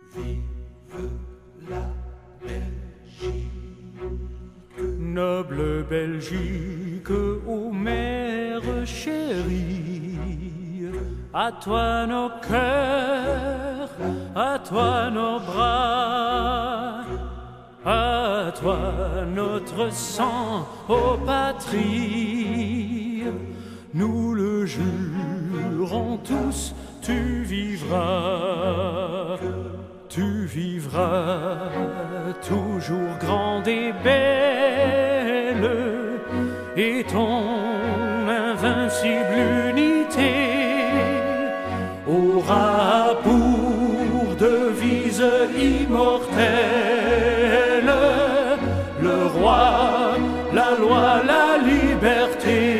Vive la Belgique. Noble Belgique, ô mère chérie, à toi nos cœurs, à toi nos bras, à toi notre sang, ô patrie. Nous le jurons tous, tu vivras toujours grande et belle, et ton invincible unité aura pour devise immortelle le roi, la loi, la liberté.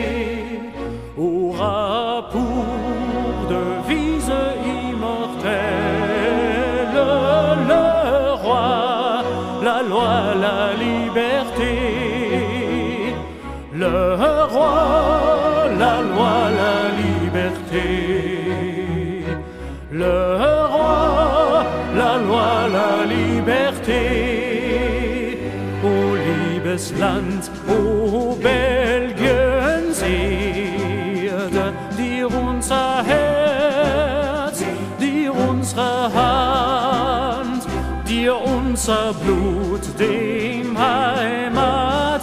Aura pour devise immortelle le roi, la loi, la liberté. Le roi, la loi, la liberté. Le roi, la loi, la liberté. O liebes Land, o Belgienserde, dir unser Herz, dir unsere Hand, dir unser Blut, dem Heimat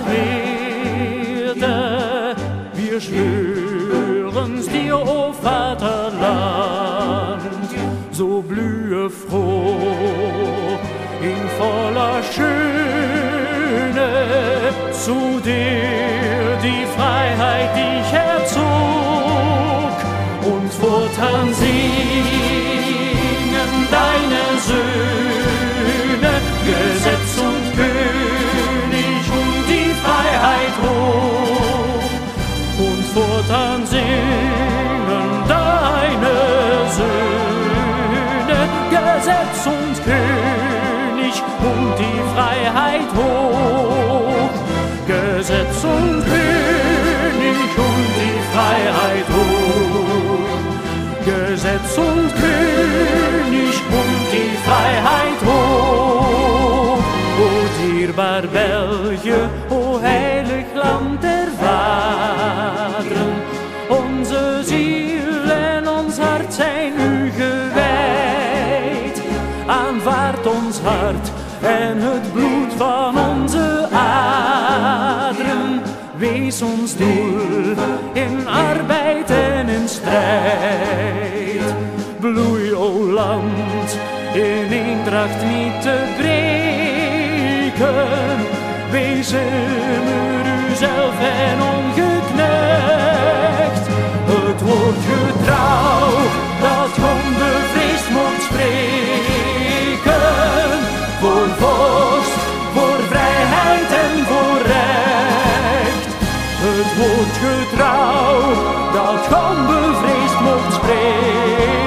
werde. Wir schwören's dir, o Vaterland, so blühe froh in voller Schöne, zu der die Freiheit dich erzog, und fortan singen deine Söhne Gesetz und König und die Freiheit hoch, und fortan singen deine Söhne Gesetz und König und die Freiheit hoch. Gesetz und König und die Freiheit hoch. Gesetz und König und die Freiheit hoch. O dierbaar België, o heilig Land der Vaderen, onze ziel en ons hart zijn u gewijd. Aanvaard ons hart en het bloed van onze aderen. Wees ons doel in arbeid en in strijd. Bloei, o land, in eendracht niet te breken. Wees immer uzelf en ongeknecht. Het woord getrouw dat onbevreesd mocht spreken. Voor vorst, voor vrijheid en voor recht. Het woord getrouw dat onbevreesd mocht spreken.